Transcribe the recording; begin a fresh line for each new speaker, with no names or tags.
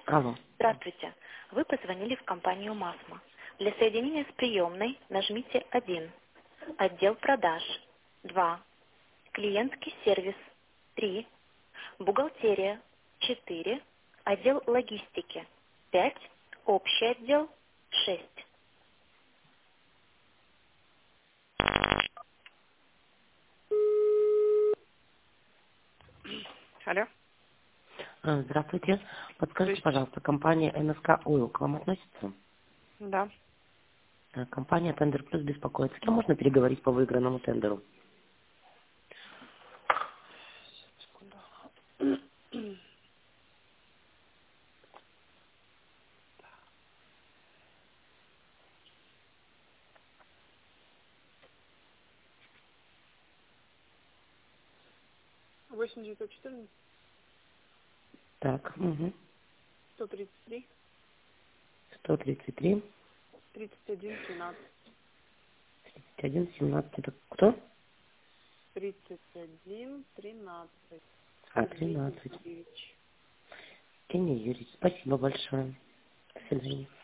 Алло.
Здравствуйте. Вы позвонили в компанию «Масма». Для соединения с приемной нажмите 1. Отдел продаж. 2. Клиентский сервис. 3. Бухгалтерия. 4. Отдел логистики. 5. Общий отдел. 6. Алло.
Здравствуйте. Подскажите,
Здравствуйте.
пожалуйста, компания НСК Ойл к вам относится?
Да.
Компания Тендер Плюс беспокоит. С кем можно переговорить по выигранному тендеру?
Секунду. 8914
Так,
133
133
31 13
31 17. Это кто?
31 13.
13.
Евгений Юрьевич.
Евгений Юрьевич, спасибо большое. До свидания.